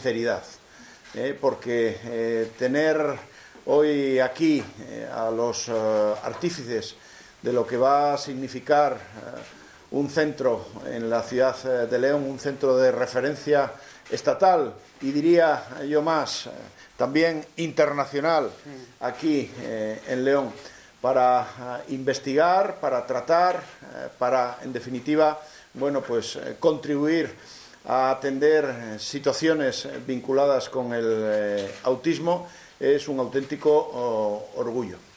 sinceridad, porque tener hoy aquí a los artífices de lo que va a significar un centro en la ciudad de León, un centro de referencia estatal y diría yo más, también internacional aquí en León, para investigar, para tratar, para en definitiva, bueno, pues contribuir a atender situaciones vinculadas con el autismo, es un auténtico orgullo.